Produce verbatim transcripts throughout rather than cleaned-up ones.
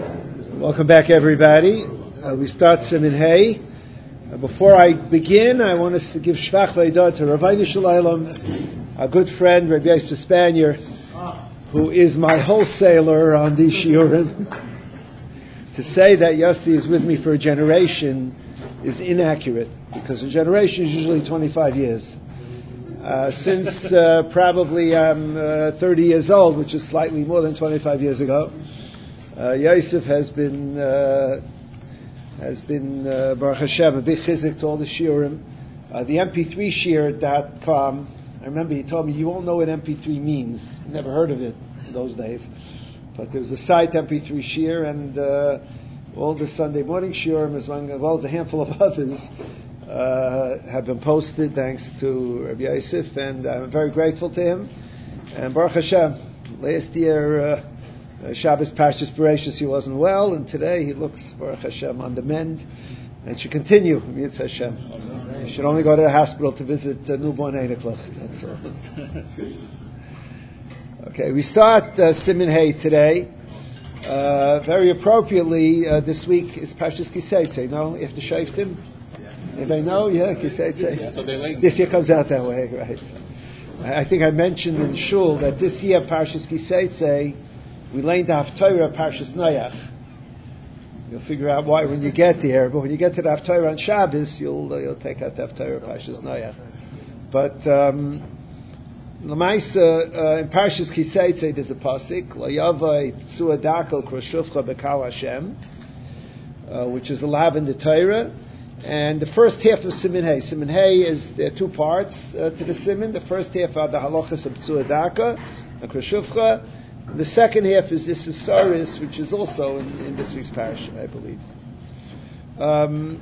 Welcome back, everybody. Uh, we start Siman Hay. Uh, before I begin, I want us to give Shvach V'Edah to Rabbeinu Shalom, our good friend Rabbi Yosef Spanier, who is my wholesaler on these shiurim. To say that Yossi is with me for a generation is inaccurate, because a generation is usually twenty-five years. Uh, since uh, probably I'm uh, thirty years old, which is slightly more than twenty-five years ago, uh, Yosef has been uh, has been uh, Baruch Hashem a big chizik to all the shiurim. Uh, the M P three shear dot com. I remember he told me, you won't know what M P three means. Never heard of it in those days. But there was a site M P three shear, and uh, all the Sunday morning shiurim, as well as a handful of others, uh, have been posted thanks to Rabbi Yosef, and I'm very grateful to him. And Baruch Hashem, last year, uh, uh, Shabbos Parshas Bereshis, he wasn't well, and today he looks, Baruch Hashem, on the mend, and should continue, Yitz Hashem. He should only go to the hospital to visit uh, newborn Eineklach, that's all. Okay, we start uh, Siman Hay today. Uh, very appropriately, uh, this week is Parshas Kiseitze, no? After Shoftim? Yeah. Anybody know? Yeah, Kiseitze. Yeah, so this year comes out that way, right? I think I mentioned in Shul that this year, Parshas Kiseitze, we learned the Haftorah Parshas Noach. You'll figure out why when you get there, but when you get to the Haftorah on Shabbos, you'll uh, you'll take out the Haftorah Parshas Noach. But um, L'maisa, uh, in Parshas Kiseitze, there's a pasuk, Lo yavai tzuadako kroshufcha bekal Hashem, uh, which is a lav in the Torah. And the first half of Siman Hay, Siman Hay is, there are two parts uh, to the Siman. The first half are the halachas of tzuadaka, and kroshufcha. And the second half is this Isaris, which is also in, in this week's parasha, I believe. Um,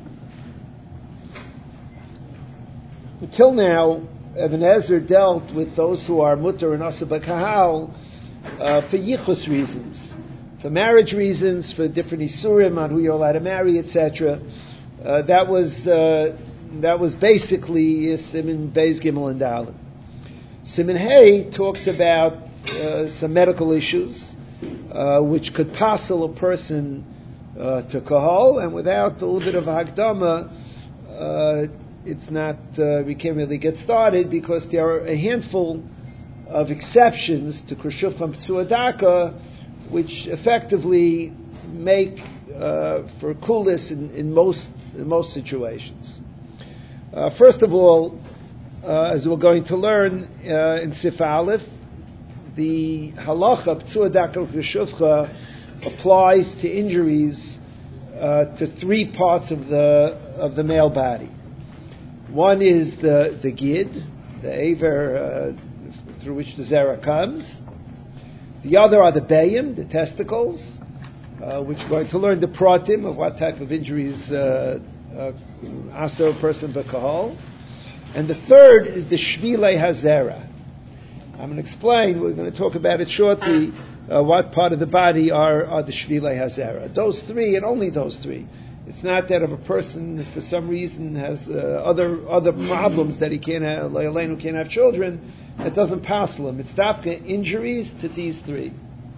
until now, Ibn Ezra dealt with those who are mutter and asa b'kahal uh, for yichus reasons, for marriage reasons, for different isurim on who you're allowed to marry, et cetera. Uh, that was uh, that was basically Siman Beis Gimel and Dalet. Siman Hay talks about uh, some medical issues uh, which could passel a person uh, to kahal, and without a little bit of hakdama, uh, it's not, uh, we can't really get started, because there are a handful of exceptions to Kroshufcha Tzuadaka, which effectively make uh, for kulis in, in most in most situations. Uh, first of all, uh, as we're going to learn uh, in Sif Aleph, the halacha Tzuadaka Kroshufcha applies to injuries uh, to three parts of the of the male body. One is the, the gid, the aver uh, through which the zera comes. The other are the bayim, the testicles, uh, which we're going to learn the pratim of what type of injuries uh, uh, asa a person b'kahal. And the third is the shvilei hazera. I'm going to explain, we're going to talk about it shortly, uh, what part of the body are, are the shvilei hazera. Those three, and only those three. It's not that if a person, for some reason, has uh, other other problems that he can't have, like Elaine who can't have children, that doesn't passel him. It's dafka injuries to these three.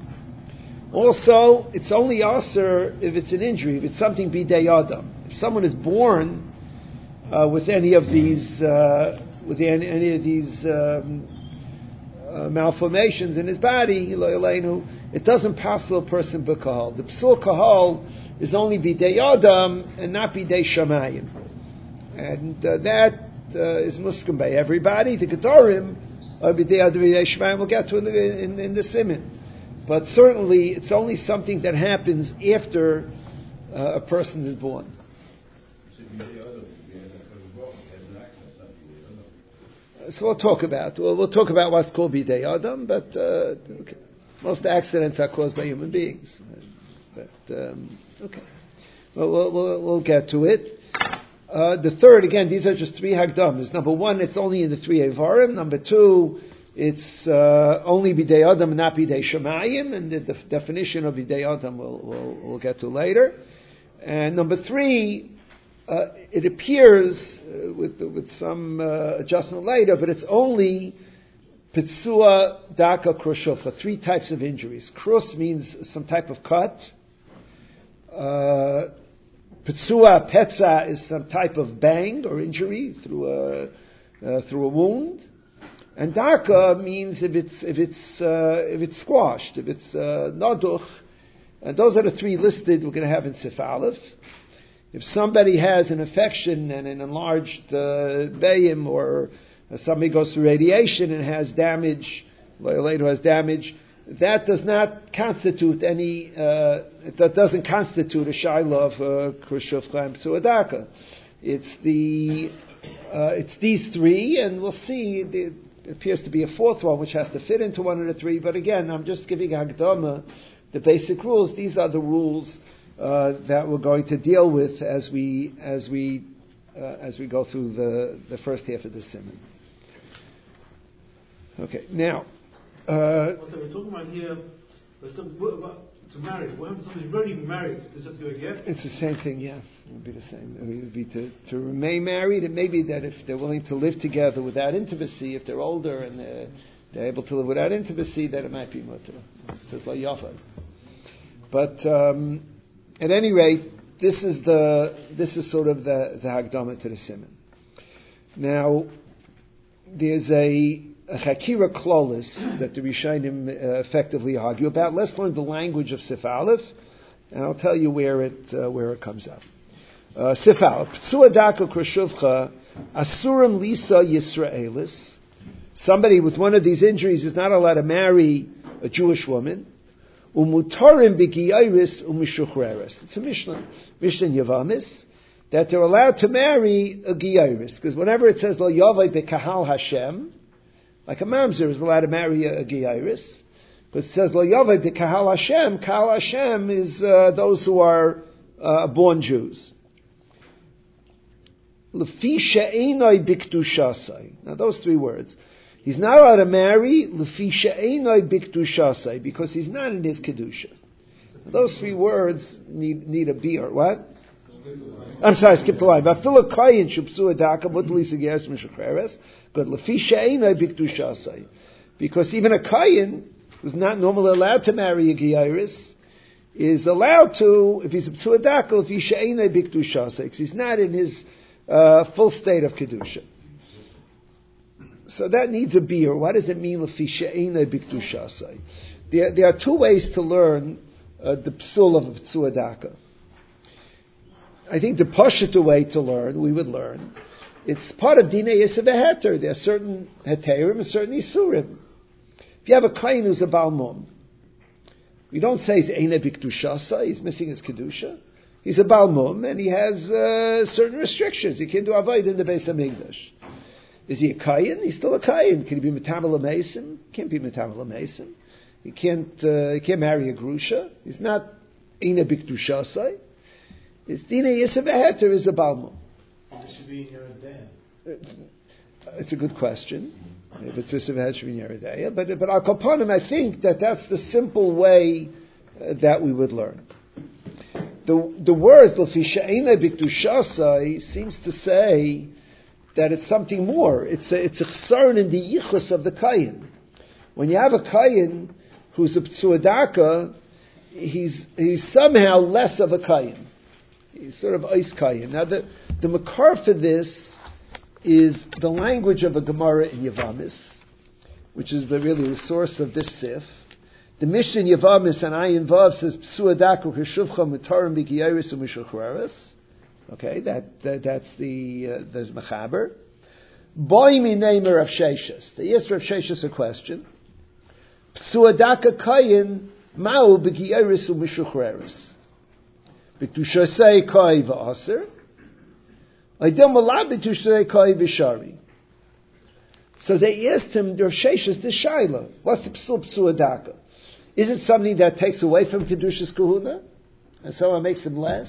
Also, it's only aser if it's an injury, if it's something bidei adam. If someone is born uh, with any of these, uh, with any, any of these um, uh, malformations in his body, it doesn't passel a person b'kahal. The psul kahal is only bidei adam and not bidei shamayim, and uh, that uh, is muskim by everybody. The gedorim are bidei adam bidei shamayim. We'll get to in the, in, in the siman, but certainly it's only something that happens after uh, a person is born. So we'll talk about we'll, we'll talk about what's called bidei adam, but uh, okay. Most accidents are caused by human beings. But um, okay, well, we'll, we'll we'll get to it. Uh, the third, again, these are just three hagdamas. Number one, it's only in the three Evarim. Number two, it's uh, only bidei adam and not bidei shamayim, and the def- definition of bidei adam we'll, we'll we'll get to later. And number three, uh, it appears uh, with with some uh, adjustment later, but it's only Pitsua, Daka, Kroshofcha, three types of injuries. Krus means some type of cut, Uh, Petsua, petza is some type of bang or injury through a uh, through a wound, and daka means if it's if it's uh, if it's squashed, if it's uh, naduch, and those are the three listed we're going to have in Sif Aleph. If somebody has an infection and an enlarged uh, bayim, or uh, somebody goes through radiation and has damage, later has damage, that does not constitute any, uh, that doesn't constitute a shiloh of Khrushchevka and Psuadaka. It's the, uh, it's these three, and we'll see, it appears to be a fourth one which has to fit into one of the three, but again, I'm just giving Hagdama the basic rules. These are the rules uh, that we're going to deal with as we, as we, uh, as we go through the, the first half of the Siman. Okay, now, Uh, also, we're talking about here, some, about, to marry. What happens if somebody's already married? Does it have to go yes? It's the same thing, yeah. It would be the same. It would be to, to remain married. It may be that if they're willing to live together without intimacy, if they're older and they're, they're able to live without intimacy, then it might be mutter. It says la yafa. But um, at any rate, this is the this is sort of the the hagdama to the siman. Now, there's a a chakira klolis that the Rishonim uh, effectively argue about. Let's learn the language of Sif Aleph, and I'll tell you where it uh, where it comes up. Uh, Sif Aleph, Psuadaka Khrushchevka, Asurim Lisa Yisraelis. Somebody with one of these injuries is not allowed to marry a Jewish woman. Umutarim B'Giyairis Umishuchreres. It's a Mishnah, Mishnah Yavamis, that they're allowed to marry a Giyairis, because whenever it says Lo Yavai B'Kahal Hashem, like a mamzer is allowed to marry a, a Giyairis, because it says Lo Yavai B'Kahal Hashem. Kahal Hashem is uh, those who are uh, born Jews. L'fi she'enoi b'kdushasai. Now those three words. He's not allowed to marry l'fi she'enoi b'kdushasai, because he's not in his kedusha. Those three words need need a beer. What? I'm sorry, I skipped the line. V'afilu kayin shupsu adaka mutli segeres mishacheres, but l'fi she'enoi b'kdushasai, because even a kayin who's not normally allowed to marry a giyairis is allowed to, if he's a psuadaka, l'fi she'enoi b'kdushasai, because he's not in his Uh, full state of kedusha. So that needs a beer. What does it mean? There, there are two ways to learn uh, the psul of a psuadaka. I think the pashut way to learn, we would learn, it's part of dinei yisrael heter. There are certain heterim and certain isurim. If you have a kain who's a balmum, you don't say he's eine bikdushasa, he's missing his kedusha. He's a balmum, and he has uh, certain restrictions. He can't do avoid in the Beis Hamikdash. Is he a kayin? He's still a kayin. Can he be metamel a mason? Can't be metamel a mason. He can't. Uh, he can't marry a grusha. He's not ina bikdushasai. His dina yisrael heter is a balmum. It should be in your day. It's a good question. If it's yisrael heter, should be in your day. But but al kopanim, I think that that's the simple way uh, that we would learn. The the word l'fi she'enei b'kdushasai seems to say that it's something more. It's a, it's a chsaron in the yichus of the kayin. When you have a kayin who's a psuadaka, he's he's somehow less of a kayin. He's sort of ice kayin. Now the the makar for this is the language of a Gemara in Yavamis, which is the, really the source of this sif. The Mishnah in Yavamis and Ayin Vav says Psuadaku Khrushchevka Mutarim B'Giyairis U'Mishuchreres. Okay, that, that that's the uh, there's Mechaber. Boy Minei Rav Sheshes. They asked Rav Sheshes a question. Psuadaka Kayin Ma'u B'Giyairis U'Mishuchreres. B'Kdushasei Kai V'Aser. Aydem Malab B'Kdushasei Kai V'Shari. So they asked him, Rav Sheshes, the Shaila, what's the Psul Psuadaka? Is it something that takes away from Kedushas Kahuna? And someone makes him less?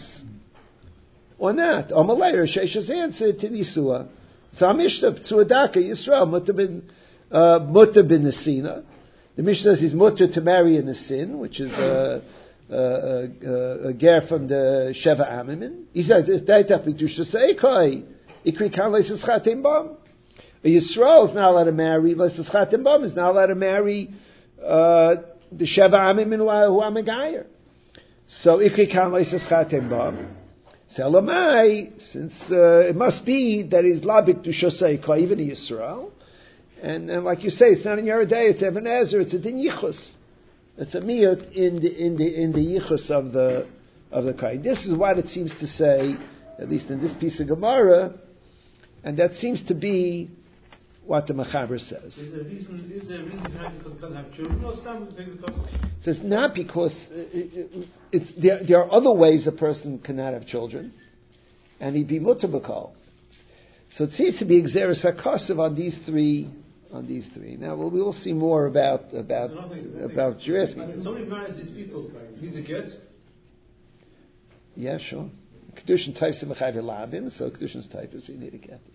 Or not? Amalei, Rav Sheshes answered to Nisua. It's our Mishnah, Psuadaka, Yisrael, Mutter bin, uh, Mutter bin Nesina. The Mishnah says he's Mutter to marry in the sin, which is a, a, a, a ger from the Sheva Amimin. He said, Daitach Kedushas Eikai, Ikri Kan Leisus Chatim Bam. A Yisrael is not allowed to marry, Leisus Chatim Bam is not allowed to marry, uh, the Sheva Amim who are Megayer. So ikri kan loisas chatem ba. So Elamai, since uh, it must be that he's labik to shosei ka even in Yisrael, and, and like you say, it's not in Yeridei, it's Even Ezer, it's a din yichus. It's a miyut in the in the in the yichus of the of the kain. This is what it seems to say, at least in this piece of Gemara, and that seems to be what the Mechaber says. Is there a reason? Is there a reason behind it because you can't have children? No, stand because. It says not because it, it, it's there. There are other ways a person cannot have children, and he'd be mutar b'kol. So it seems to be exeris hakosov on these three. On these three. Now we'll, we will see more about about nothing, nothing. about Jurisky. Somebody marries these people. Needs a get. Yeah, sure. Kedushin types of mechaver labim, so kedushin's type is we need to get.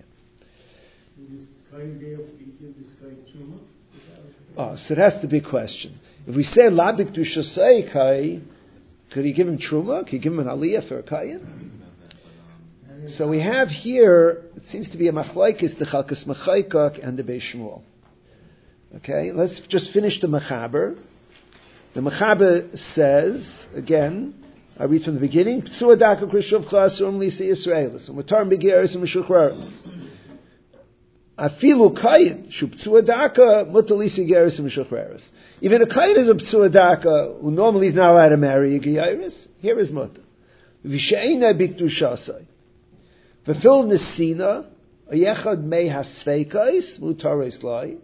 Yeah. Oh, so that's the big question. If we say labik du shosei kai, could he give him truma? Could he give him an aliyah for a kayin? So we have here, it seems to be a machlaikis, the Chalkas Mechaikak and the Beis Shmuel. Okay, let's just finish the Mechaber. The Mechaber says, again, I read from the beginning, P'sua daka krishovcha asurum lisi Yisraelis, and Matar Begeris and Meshuchraris. Afilu kayin, shu p'sua daka, mutar lisi geris and Meshuchraris. Even a kayin is a p'sua daka, who normally is not allowed to marry a geris, here is mutar. V'she'ena bikdu shasai. Fulfill nesina, a yechad mei hasveikais, mutaris lai.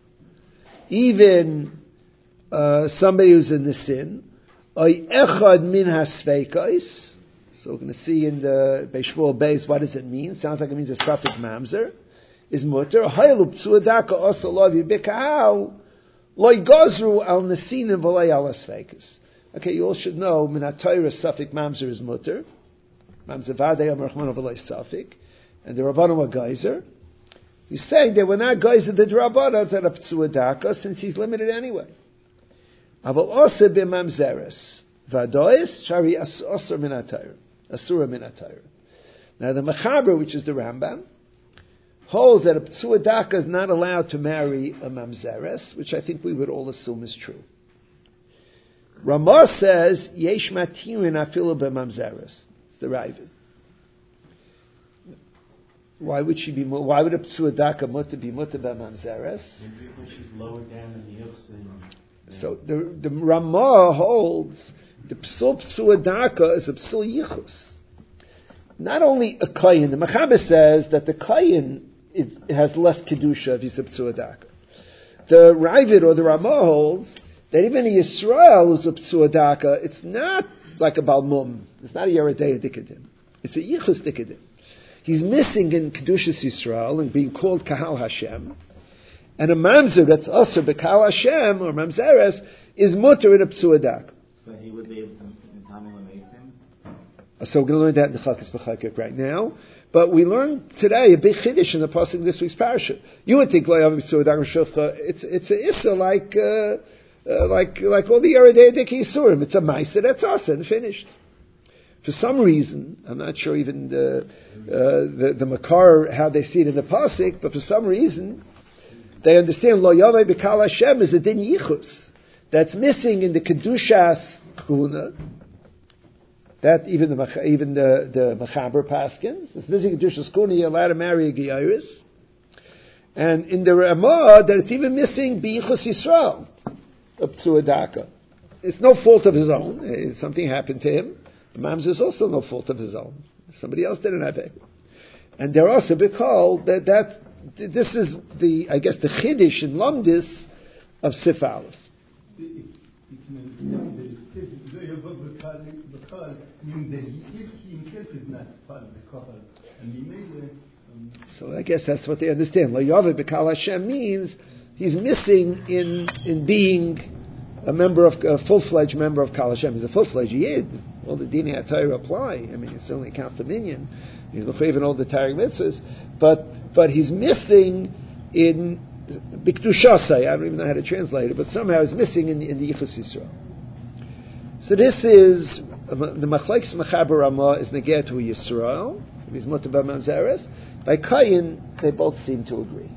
Even uh, somebody who's in the sin, a echad min hasveikais. So we're going to see in the Beis Shmuel Beis what does it mean. Sounds like it means a suffix mamzer is mutar. Haylu psuadaka osalav yibikau loy gazru al nesina v'lay al hasveikas. Okay, you all should know minatayra suffix mamzer is mutar. Mamzer vadei am rachman v'lay safik, and the Rabbanim were geyser. He's saying they were not geyser the Drabbana to the psuadaka since he's limited anyway. Aval also b'mamzeres vadois shari asur minatayra. Asura minatayra. Now the Mechaber, which is the Rambam, holds that a psuadaka is not allowed to marry a mamzeres, which I think we would all assume is true. Ramah says yesh matirin afilu b'mamzeres. It's the Ravid. Why would she be? Why would a psuadaka mutter be mutter b'mamzeres? Because she's lower down in the yuchs. So the the Ramah holds the psul psuadaka is a psul yichus. Not only a kayin, the Mechaber says that the kayin is, has less kedusha if he's a psuadaka. The Ravid or the Ramah holds that even a Yisrael who's a psuadaka, it's not like a balmum. It's not a yeridei dikadim. It's a yichus dikadim. He's missing in kedushas Yisrael and being called kahal Hashem. And a mamzer that's also bekahal Hashem or mamzeres is mutter in a psuadak. So he would be able to contaminate him. So we're going to learn that in the Chalkas B'chakik right now. But we learned today a big chiddush in the pasuk in this week's parasha. You would think it's it's a issa like uh, uh, like like all the yeridei dikei yisurim. It's a ma'aser that's us and finished. For some reason, I'm not sure even the uh, the, the makar how they see it in the pasuk, but for some reason they understand lo yavei b'kal Hashem is a din yichus that's missing in the kedushas kuna. That even the even the the Mechaber paskins. It's missing kedushas kuna. You're allowed to marry a geiris, and in the Ramah that it's even missing biyichus Yisrael of psuadaka. It's no fault of his own. Something happened to him. The mamzer is also no fault of his own. Somebody else didn't have it. And they're also because that, that this is the, I guess, the chiddush in Lamdis of Sif Aleph. So I guess that's what they understand. Lo Yaveh B'Kal Hashem means he's missing in in being a member of a full-fledged member of Kal Hashem. He's a full-fledged Yid. All the Dinei HaTorah apply. I mean, it certainly counts the minyan. He's mechayiv in all the Torah mitzvahs, but but he's missing in bikdushasai. I don't even know how to translate it, but somehow he's missing in, in the Yichus Yisrael. So this is the Machlekes Mechaber Ramah is negeh to Yisrael. He's mutar b'mamzeres. By Kayin, they both seem to agree.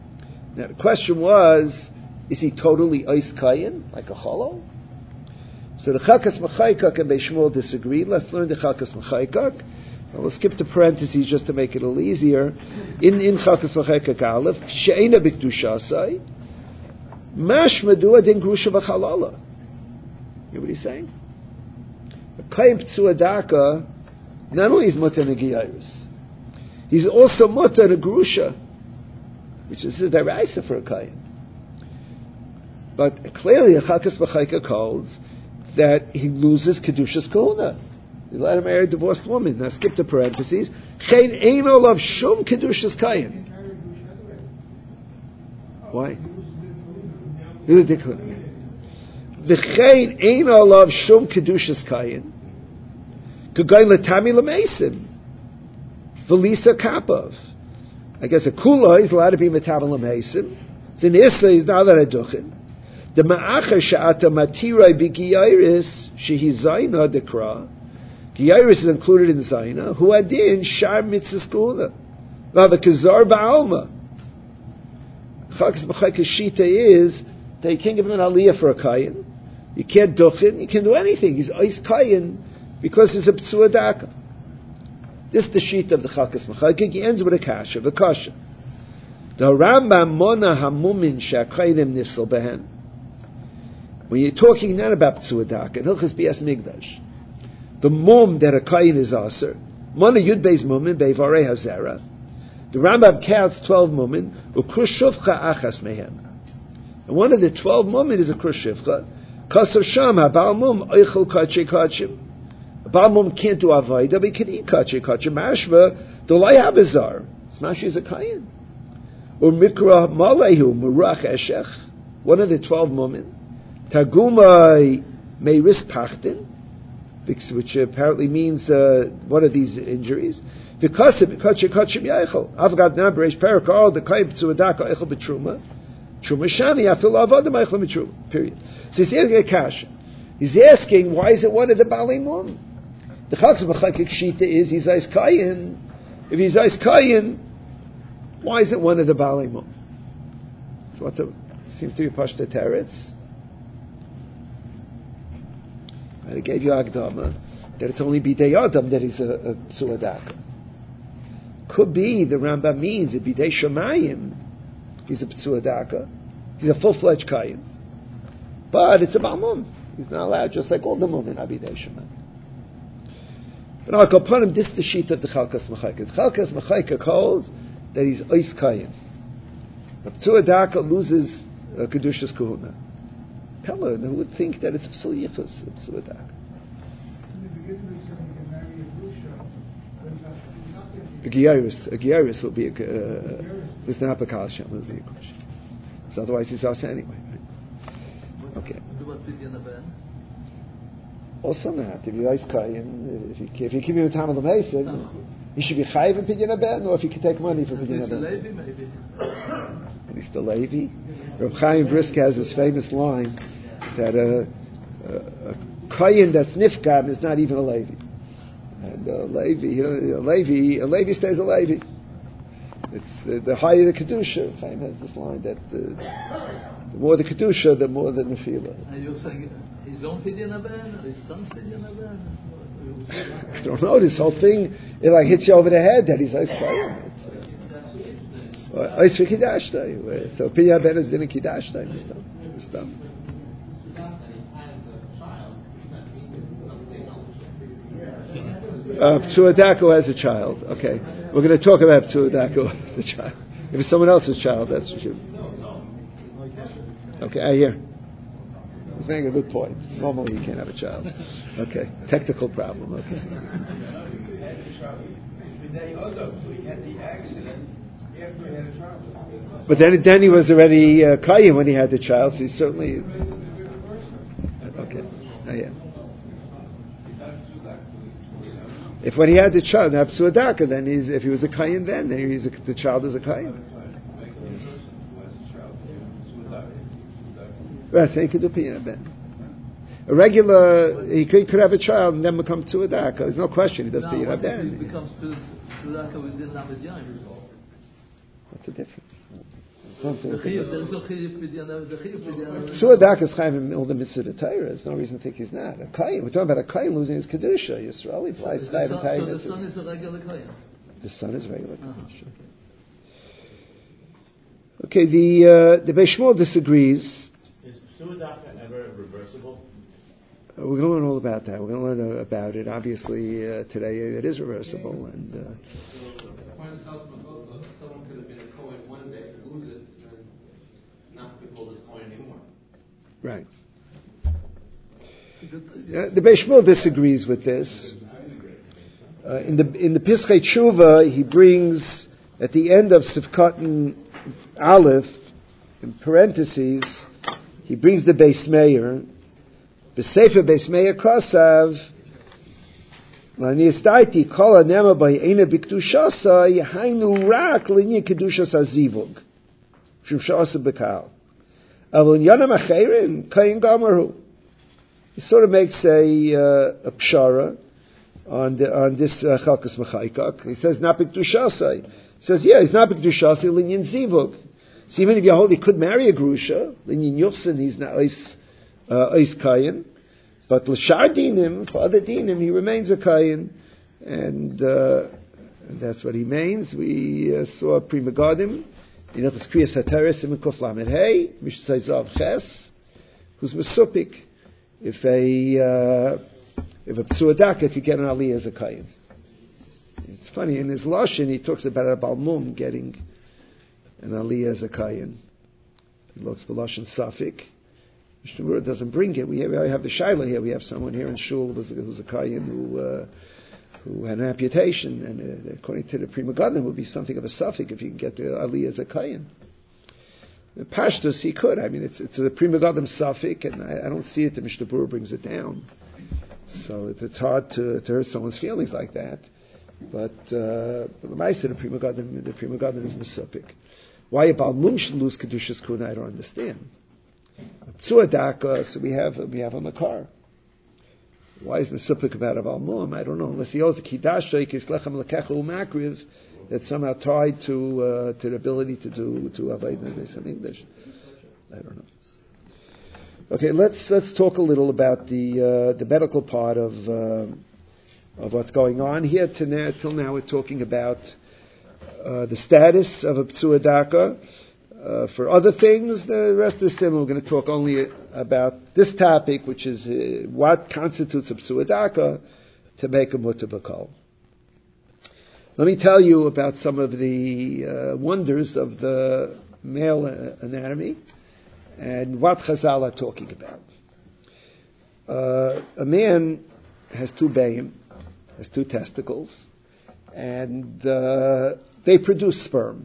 Now the question was, is he totally ois Kayin like a cholo? So the Chalkas Mechaykak and Beis Shmuel disagree. Let's learn the Chalkas Mechaykak. We'll skip the parentheses just to make it a little easier. In in Chalkas Mechaykak Aleph, she'ena b'kedushasai, mashma dua din grusha v'chalala. You know what he's saying? A kain p'tzuadaka, not only is mutter in a giyayris, he's also mutter in a grusha, which is a deraisa for a kain. But clearly, a Chalkas Mechaykak holds that he loses kedushas kohuna. You let him marry a divorced woman. Now skip the parentheses. Chein ein olav shum kedushas kayin. Why? V'chein ein olav shum kedushas kayin. K'gay letami l'meisim. V'lisa kapav. I guess a kula is allowed to be metabel l'meisim. Zin issa is not allowed to duchin. The ma'acha sha'ata matirai b'giyairis shehi zayna dekra. Giyairis is included in Zayna. Hu adin shar mitzvahs kuhuna. V'ava kazar ba'alma. Chalkas Mechaykak shita is that you can't give him an aliyah for a kayin. You can't duchin. You can't do anything. He's ois kayin because he's a p'tzua daka. This is the shita of the Chalkas Mechaykak. He ends with a kasha, v'kasha. The Rambam mona hamumin she'akayinim nifsal behen. When you're talking not about p'tzua daka, in Hilchas Bias Migdash, the mum that a kayin is aser, mana yud beis mumin beivarei hazera. The Rambam counts twelve mumin, ukrushuvcha achas mehem. And one of the twelve mumin is a krushuvcha. Kasav sham habal mum oichel kache kachim. A bal mum can't do avodah, but he can eat kache kachim. Mashva dolai habazar. Smash is a kayin. Or mikra malehu murach eshech. One of the twelve mumin. Tagumai meiris pachtin, which apparently means uh, one of these injuries. Because of because you kachim yaichel. Avgad na breish perak all the kaib tzuadaka eichel betruma. Truma shani afil avodim eichel betruma. Period. So he's asking a kasha. He's asking why is it one of the balei mum? The Chalkas Mechaykak shita is he's ice kayin. If he's ice kayin, why is it one of the balei mum? So what's a seems to be pashta teretz. I gave you Agdama that it's only Bidei Adam that he's a, a Tzuadaka. Could be the Rambam means that Bidei Shemayim he's a Tzuadaka. He's a full-fledged Kayin. But it's a Balmum. He's not allowed just like all the Mum in Bidei Shemayim. But I'll go upon him, this is the sheet of the Chalkas Mechaykak. The Chalkas Mechaykak holds that he's Ois Kayin. The Tzuadaka loses uh, Kedushas Kuhuna. Pella, who would think that it's a psul yichus, a psuadak? A giyaris, a giyaris will be a, it's not a kalsham, will be a question. So otherwise he's us anyway, right? Okay. Also not, if you're ice kayin, if you, if you give him a time of the mason, he should be chayiv in pidyon aben, or if he could take money for pidyon aben. At least the Levi. Reb Chaim Brisk has this famous line that a, a, a kayin that's nifgam is not even a Levi. And a Levi, you know, a Levi, a Levi stays a Levi. It's the, the higher the kedusha. Chaim has this line that the, the more the kedusha, the more the nefila. And you're saying his own pidyon aben, his son's pidyon aben? I don't know. This whole thing it like hits you over the head that he's ice kayin. Ice for kiddush day. So pidyon aben is din kiddush day. This stuff. Uh, Psuadako has a child. Okay. We're going to talk about Psuadako as a child. If it's someone else's child, that's for sure. Okay, I hear. He's making a good point. Normally you can't have a child. Okay. Technical problem. Okay. But then, then he was already uh, Kayyim when he had the child, so he certainly... Okay. I hear. If when he had the child, now Psuadaka, then he's, if he was a Kayin then, then he's a, the child is a Kayin. Right, so he could do Piyana Ben. A regular, he could, could have a child and then become Psuadaka. There's no question he does Piyana Ben. He becomes Psuadaka within Lamed Yom. What's the difference? Psua Daka is chayv in all the mitzvah of the Torah. There's no reason to think he's not. A Kayin, we're talking about a Kayin losing his Kedusha. Yisrael, he flies chayv and Kayin. So the son is a regular Kayin? The son is regular Uh-huh. Kedusha. Okay, the, uh, the Beis Shmuel disagrees. Is Psua Daka ever reversible? Uh, we're going to learn all about that. We're going to learn uh, about it. Obviously, uh, today it is reversible. And uh, someone could have been a Kohen one day, lose it, and then not be called as Kohen anymore. right. Uh, the Beis Shmuel disagrees with this. Uh, in the in the Pischei Tshuva, he brings at the end of Sivkatan Aleph, in parentheses, he brings the Beis Meir. B'Sefer Beis Meir Kosav, L'niestaiti kol hanema b'eina b'kdushasa yehainu rak l'nyan kedushas hazivug, shum shasa b'kal. Avon yanam acherin kayin gamaru. He sort of makes a uh, a pshara on the, on this uh, Chalkas Mechaykak. He says not b'kdushasa. He says yeah, he's not b'kdushasa l'nyan zivug. So even if you hold he could marry a grusha, l'nyan yuchsin he's not ois uh, ois kayin. But l'shar dinim, for other dinim, he remains a kayin, and, uh, and that's what he means. We uh, saw Pri Megadim, in Ilchos Kriyas HaTorah, Siman Kuf Lamed Hey, Mishnah Zav Ches, who's mesupik if a uh, if a Psua Daka could get an aliyah as a kayin. It's funny in his lashon he talks about a balmum getting an aliyah as a kayin. He looks for lashon safik. Mishnah Berurah doesn't bring it. We have, we have the Shaila here. We have someone here in Shul who's, who's a Kayin who uh, who had an amputation, and uh, according to the Pri Megadim, it would be something of a suffix if he can get the Aliyah as a Kayin. The Pashtus, he could. I mean, it's it's a Pri Megadim suffix, and I, I don't see it. The Mishnah Berurah brings it down, so it's, it's hard to, to hurt someone's feelings like that. But uh, the Ma'aser, the Pri Megadim, the Pri Megadim is Mesupik. Why a Balmum should lose Kedushas Kuna, I don't understand. Psua Daka, so we have we have a makar. Why is Mesupik about a Balmum? I don't know. Unless he owes a Kiddush, Sheikis Lechem Lekecha Umakriv, that's somehow tied to uh, to the ability to do to avoid this in English. I don't know. Okay, let's let's talk a little about the uh, the medical part of uh, of what's going on here. To now, till now, we're talking about uh, the status of a Psua Daka. Uh, for other things, the rest is similar. We're going to talk only about this topic, which is uh, what constitutes a Psua Daka to make a mutar b'kol. Let me tell you about some of the uh, wonders of the male anatomy and what Chazal are talking about. Uh, a man has two bayim, has two testicles, and uh, they produce sperm.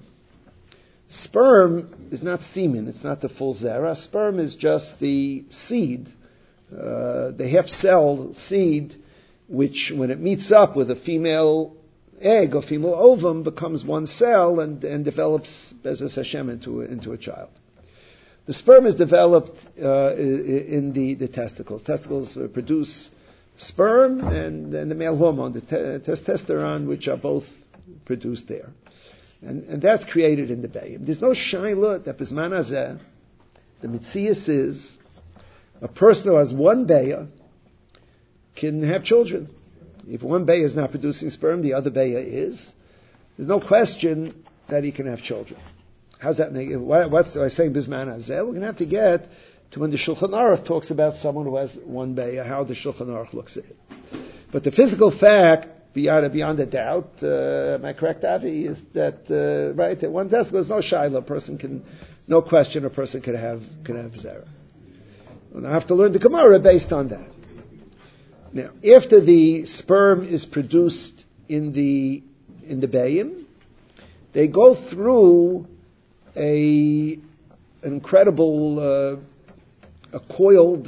Sperm is not semen, it's not the full zera. Sperm is just the seed, uh, the half-cell seed, which when it meets up with a female egg or female ovum becomes one cell and, and develops Bezos Hashem into a, into a child. The sperm is developed uh, in the, the testicles. Testicles produce sperm and, and the male hormone, the te- testosterone, which are both produced there. And, and that's created in the bayim. There's no shaila that bisman hazeh, the mitzias is, a person who has one bayah can have children. If one bayah is not producing sperm, the other bayah is. There's no question that he can have children. How's that make it? Why, what's I saying bisman hazeh? We're going to have to get to when the Shulchan Aruch talks about someone who has one bayah, how the Shulchan Aruch looks at it. But the physical fact, Beyond, beyond a doubt, uh, am I correct, Avi? Is that uh, right? That one testicle is no shaila. A person can, no question, a person could have could have zera. And I have to learn the Gemara based on that. Now, after the sperm is produced in the in the bayim, they go through a an incredible uh, a coiled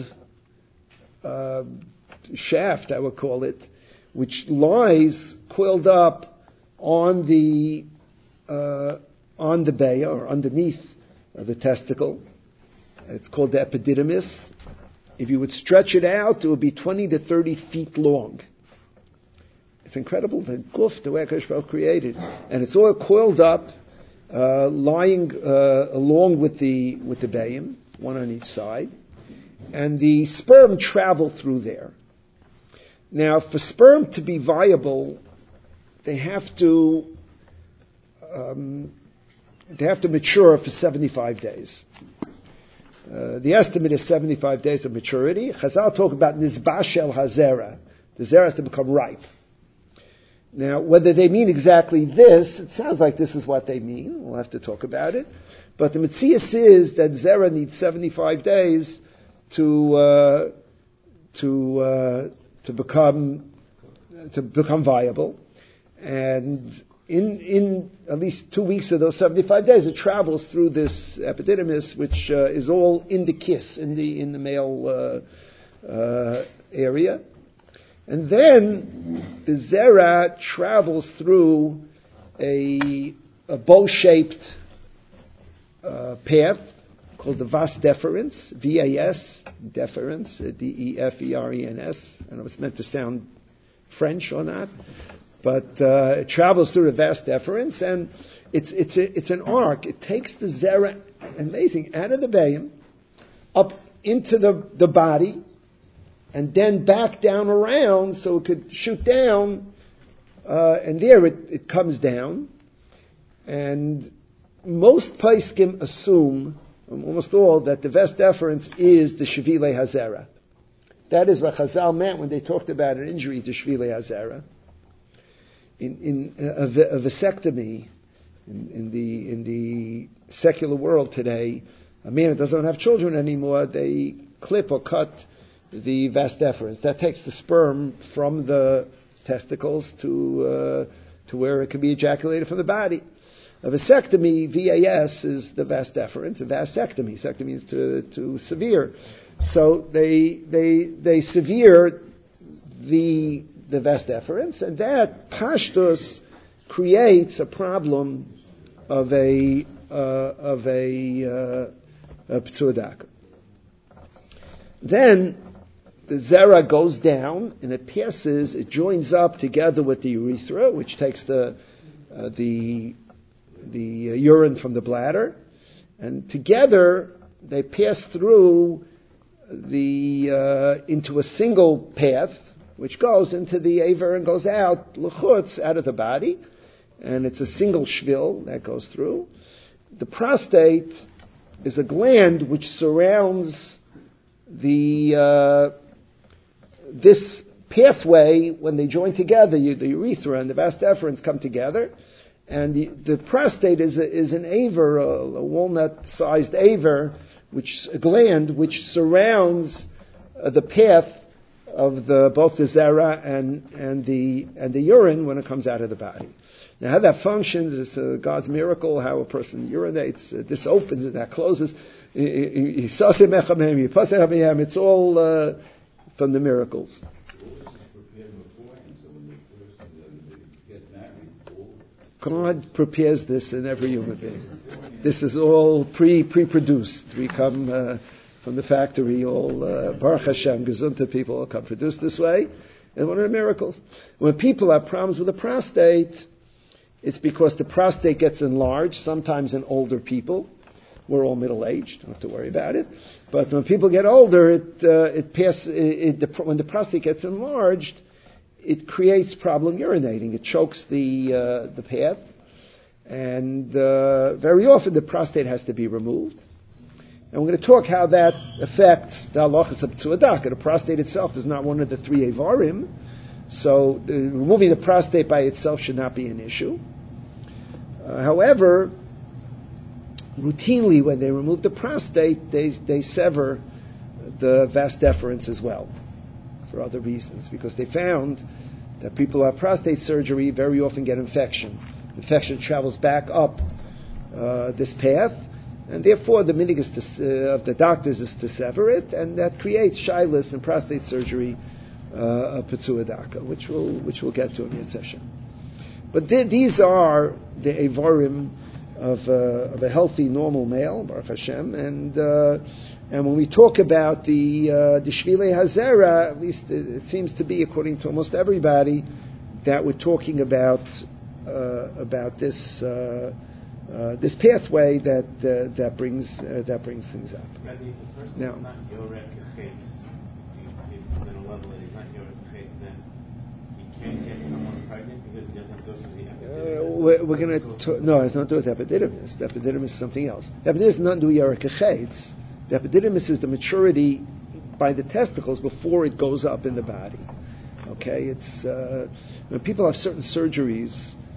uh, shaft, I would call it, which lies coiled up on the uh, on the bayah or underneath uh, the testicle. It's called the epididymis. If you would stretch it out, it would be twenty to thirty feet long. It's incredible, the guf, the way HaKadosh Baruch Hu created, and it's all coiled up, uh, lying uh, along with the with the bayim, one on each side, and the sperm travel through there. Now, for sperm to be viable, they have to um, they have to mature for seventy-five days. Uh, the estimate is seventy-five days of maturity. Chazal talk about nizbashel hazera. The zera has to become ripe. Now, whether they mean exactly this, it sounds like this is what they mean. We'll have to talk about it. But the Metzias is that zera needs seventy-five days to uh, to uh, to become to become viable, and in in at least two weeks of those seventy-five days, it travels through this epididymis, which uh, is all in the kiss in the in the male uh, uh, area. And then the zera travels through a, a bow-shaped uh, path called the vas deferens, V A S, deferens, D E F E R E N S. I don't know if it's meant to sound French or not, but uh, it travels through the vas deferens, and it's it's a, it's an arc. It takes the zera, amazing, out of the bayim, up into the, the body, and then back down around so it could shoot down, uh, and there it, it comes down. And most poskim assume, almost all, that the vas deferens is the shvile hazera. That is what Chazal meant when they talked about an injury to shvile hazera. In, in a, a vasectomy, in, in the in the secular world today, a man that doesn't have children anymore, they clip or cut the vas deferens. That takes the sperm from the testicles to uh, to where it can be ejaculated from the body. A vasectomy, V A S, is the vas deferens. A vasectomy, sectomy is to, to severe. So they they they severe the the vas deferens, and that pashtus creates a problem of a uh, of a, uh, a p'tzudak. Then the zera goes down and it passes, it joins up together with the urethra, which takes the uh, the the uh, urine from the bladder, and together they pass through the uh, into a single path, which goes into the aver and goes out l'chutz, out of the body, and it's a single shvil that goes through. The prostate is a gland which surrounds the uh, this pathway. When they join together, you, the urethra and the vas deferens come together, and the, the prostate is a, is an aver, a, a walnut-sized aver, which a gland which surrounds uh, the path of the both the zera and and the and the urine when it comes out of the body. Now, how that functions is uh, God's miracle. How a person urinates, uh, this opens and that closes. It's all uh, from the miracles. God prepares this in every human being. This is all pre pre-produced. We come uh, from the factory, all uh, Baruch Hashem, Gesundheit people all come produced this way. And one of the miracles, when people have problems with the prostate, it's because the prostate gets enlarged, sometimes in older people. We're all middle-aged, don't have to worry about it. But when people get older, it uh, it pass, it, it, the, when the prostate gets enlarged, it creates problem urinating. It chokes the uh, the path, and uh, very often the prostate has to be removed. And we're going to talk how that affects the halachas of p'tzuadaka. The prostate itself is not one of the three avarim, so the, removing the prostate by itself should not be an issue. Uh, however, routinely when they remove the prostate, they they sever the vas deferens as well, for other reasons, because they found that people who have prostate surgery very often get infection. Infection travels back up uh, this path, and therefore the minig is to, uh, of the doctors is to sever it, and that creates shilas and prostate surgery uh, of p'tzuadaka, which we'll which we'll get to in the session. But th- these are the avarim of, uh, of a healthy, normal male, Baruch Hashem, and uh, and when we talk about the uh, the shvile hazera, at least it, it seems to be, according to almost everybody, that we're talking about uh, about this uh, uh, this pathway that uh, that brings uh, that brings things up. Rabbi, if the person Now, is not Yorek Chetz, if he's at a level that he's not Yorek Chetz, then he can't get someone pregnant because he doesn't go through the epididymis. Uh, we're we're going to no, it's not to do with epididymis. The epididymis is something else. The epididymis is not to do with Yorek Chetz. The epididymis is the maturity by the testicles before it goes up in the body. Okay, it's uh, when people have certain surgeries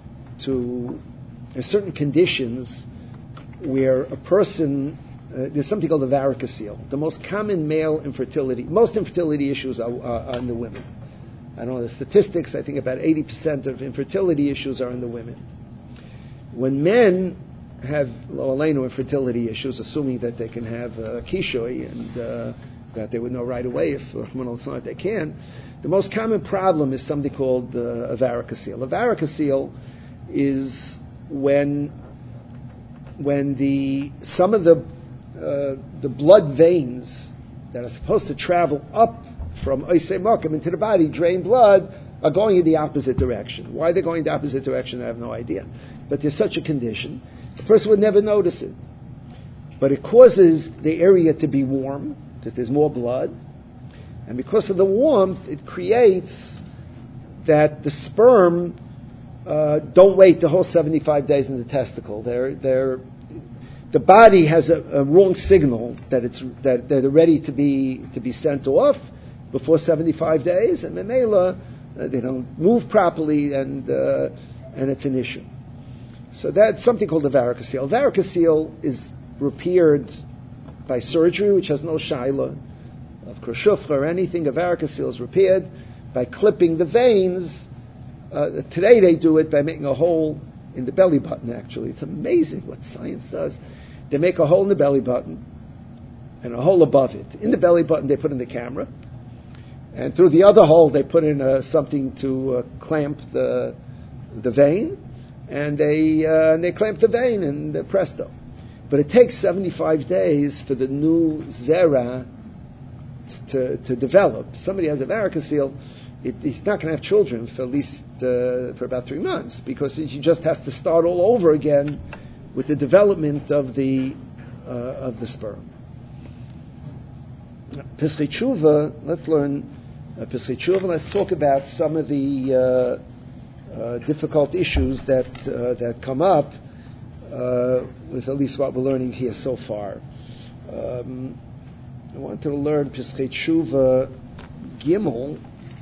to there's certain conditions where a person uh, there's something called the varicocele. The most common male infertility, most infertility issues are, are, are in the women. I don't know the statistics. I think about eighty percent of infertility issues are in the women. When men have lo aleinu infertility issues, assuming that they can have uh, kishoy and uh, that they would know right away if if they can. The most common problem is something called uh, a varicocele. A varicocele is when when the some of the uh, the blood veins that are supposed to travel up from Oisei Mokim into the body, drain blood, are going in the opposite direction. Why they're going the opposite direction, I have no idea. But there's such a condition. The person would never notice it. But it causes the area to be warm, because there's more blood. And because of the warmth, it creates that the sperm uh, don't wait the whole seventy-five days in the testicle. They're, they're, the body has a, a wrong signal that it's that they're ready to be to be sent off before seventy-five days, and memela, uh, they don't move properly, and uh, and it's an issue. So that's something called a varicocele. Varicocele is repaired by surgery, which has no shaila of krashufra or anything. A varicocele is repaired by clipping the veins. Uh, today they do it by making a hole in the belly button, actually. It's amazing what science does. They make a hole in the belly button and a hole above it. In the belly button they put in the camera, and through the other hole they put in uh, something to uh, clamp the the vein, and they uh, and they clamp the vein, and uh, presto. But it takes seventy-five days for the new zera to, to develop. Somebody has a varicocele, it, he's not going to have children for at least uh, for about three months because he just has to start all over again with the development of the uh, of the sperm. Pesach Tshuva, let's learn uh, Pesach Tshuva. Let's talk about some of the uh, uh, difficult issues that uh, that come up uh, with at least what we're learning here so far. Um, I wanted to learn Pesach Tshuva Gimel,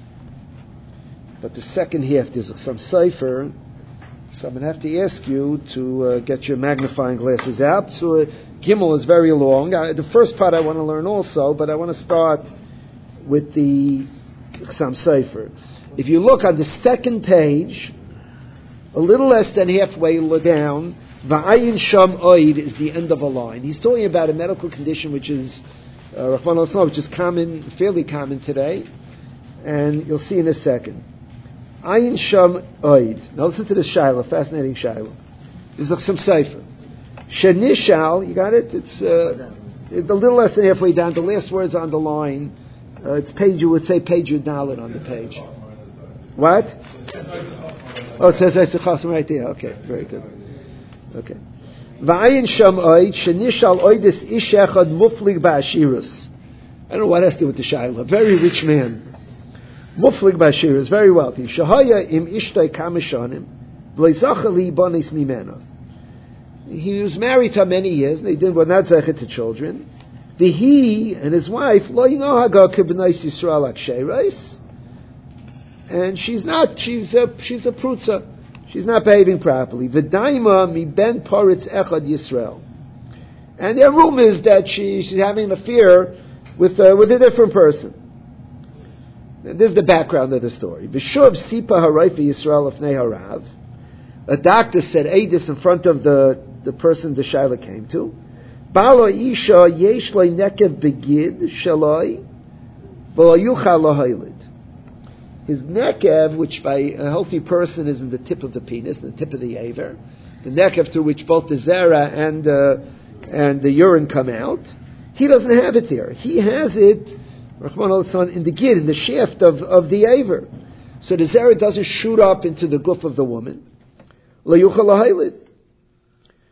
but the second half there's some cipher, so I'm going to have to ask you to uh, get your magnifying glasses out. So uh, Gimel is very long. Uh, the first part I want to learn also, but I want to start with the Chassam Sofer. If you look on the second page, a little less than halfway down, Va'ayin Sham Oid is the end of a line. He's talking about a medical condition which is uh, which is common, fairly common today, and you'll see in a second. Ayin Sham Oid. Now listen to this Shaila, fascinating Shaila. This is some cipher. Shenishal, you got it? It's uh, a little less than halfway down. The last words on the line. Uh, it's page, you would say page Yudalid on the page. What? Oh, it says Eisechasim right there. Okay, very good. Okay. Va'ayin Sham Oid, Shenishal Oidis Ish Echad Muflig Ba'ashirus. I don't know what has to do with the Shaila. Very rich man. Muflig Ba'ashirus, very wealthy. Shahaya im Ishtay Kamishanim, V'leizachali Bonis Mimena. He was married to her many years, and they did, were not zeichet to children. The he and his wife, lo yinohaga kibnais Yisrael aksherais, and she's not. She's a she's a prutza. She's not behaving properly. V'daima mi ben paritz echad Yisrael, and there are rumors that she she's having an affair with uh, with a different person. And this is the background of the story. V'shuv sipa harayfa Yisrael afnei harav. A doctor said Eidus in front of the, the person the Shaila came to. Balo isha yesh loy nekev begid shaloi v'lo yuchal lohaylid. His nekev, which by a healthy person is in the tip of the penis, the tip of the aver, the nekev through which both the zera and uh, and the urine come out, he doesn't have it there. He has it, Rahman al-San, in the gid, in the shaft of, of the aver. So the zera doesn't shoot up into the goof of the woman.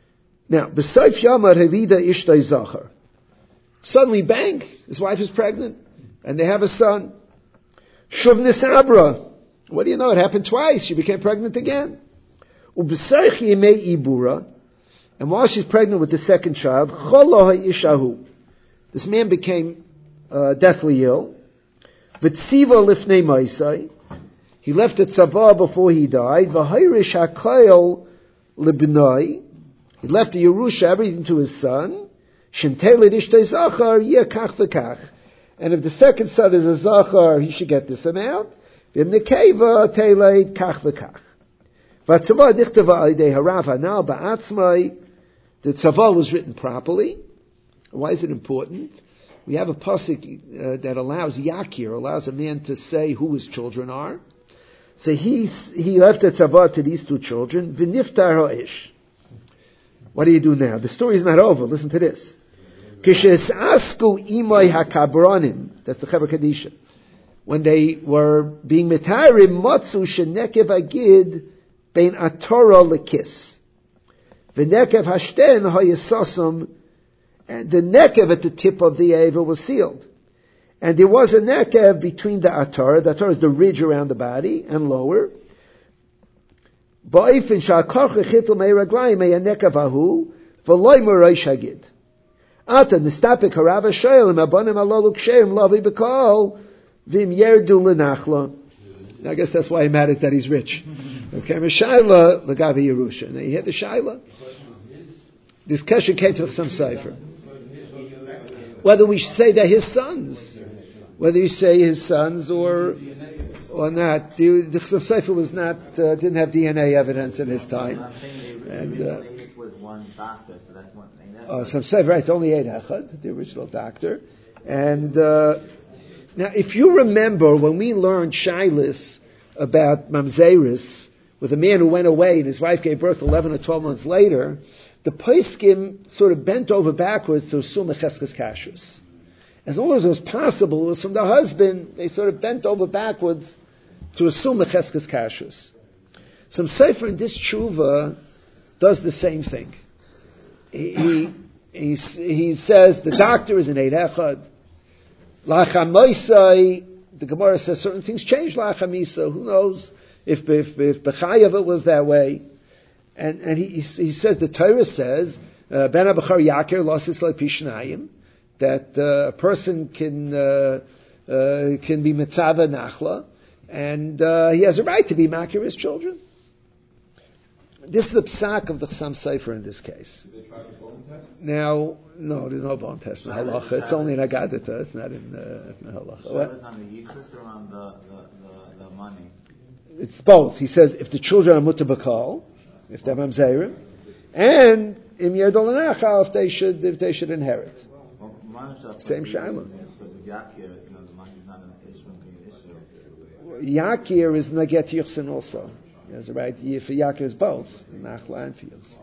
Now, b'soif yamar helida ishtay zachar. Suddenly, bang, his wife is pregnant, and they have a son. Shuv nisabra. What do you know? It happened twice. She became pregnant again. Ub'soich yimei ibura. And while she's pregnant with the second child, cholo ha'ishahu. This man became uh, deathly ill. V'tziva lifnei maisai. He left a tzava before he died. V'hayrish ha'koil libnai. He left the Yerusha, everything to his son. Shenteled ishtei zachar yekach v'kach. And if the second son is a zachar, he should get this amount. V'im nekeva teled kach v'kach. V'tzava dichtava alidei harav hanal ba'atzmai. The tzava was written properly. Why is it important? We have a pasuk uh, that allows yakir, allows a man to say who his children are. So he he left a tzava to these two children. V'niftar ha'ish. What do you do now? The story is not over. Listen to this. Kishes asku imay hakabranim. That's the Chaver Kadisha. When they were being metarim, matzu shenekev agid bein atorah lekis. V'nekev hashten hayesasam. And the nekev at the tip of the ava was sealed. And there was a nekev between the atar. The atar is the ridge around the body and lower. Ba'ifin sha'akar chechitul mei raglayim mei nekev ahu v'loy morosh hagid. Ata nistapik harava shoyel im abanim alolu ksheim lavi b'kol v'im yerdu l'nachla. I guess that's why he matters that he's rich. Okay, Meshayla l'gavi Yerusha. Now you hear the Shayla? This question came to some cipher. Whether we should say they're his sons, whether you say his sons or or not, the, the cipher was not uh, didn't have D N A evidence in his time. And uh, was one doctor, so that's one thing. Uh, some cipher, right? It's only Eid Echad, the original doctor. And uh, now, if you remember when we learned Shilas about Mamzeris with a man who went away and his wife gave birth eleven or twelve months later. The Poskim sort of bent over backwards to assume a cheskes kashrus. As long as it was possible, it was from the husband, they sort of bent over backwards to assume a cheskes kashrus. Some sefer in this tshuva does the same thing. He, he, he says the doctor is an Eid Echad. Lachamoisai, the Gemara says certain things change lachamisa. Who knows if if, if Bechayav it was that way. And, and he, he says, the Torah says, Ben HaBachar Yakir Losis Lo Pishnayim, that uh, a person can uh, uh, can be Mitzava Nachla, and uh, he has a right to be Makir his children. This is the psak of the Chassam Sofer in this case. Did they try the bone test? Now, no, there's no bone test in Halacha. It's only in Agadita, it's not in, uh, in Halacha. So it's on the yichus or on the, the, the, the money? It's both. He says, if the children are Mutar B'Kol, if they're Mamzerim, and Im Yerdol Anachal, if they should, if they should inherit. Well, Same Shaila. So the Yakir, you know, the money is not an issue. Yakir is Naget Yuchsin also. That's right. For Yakir is both Nachla and Fields.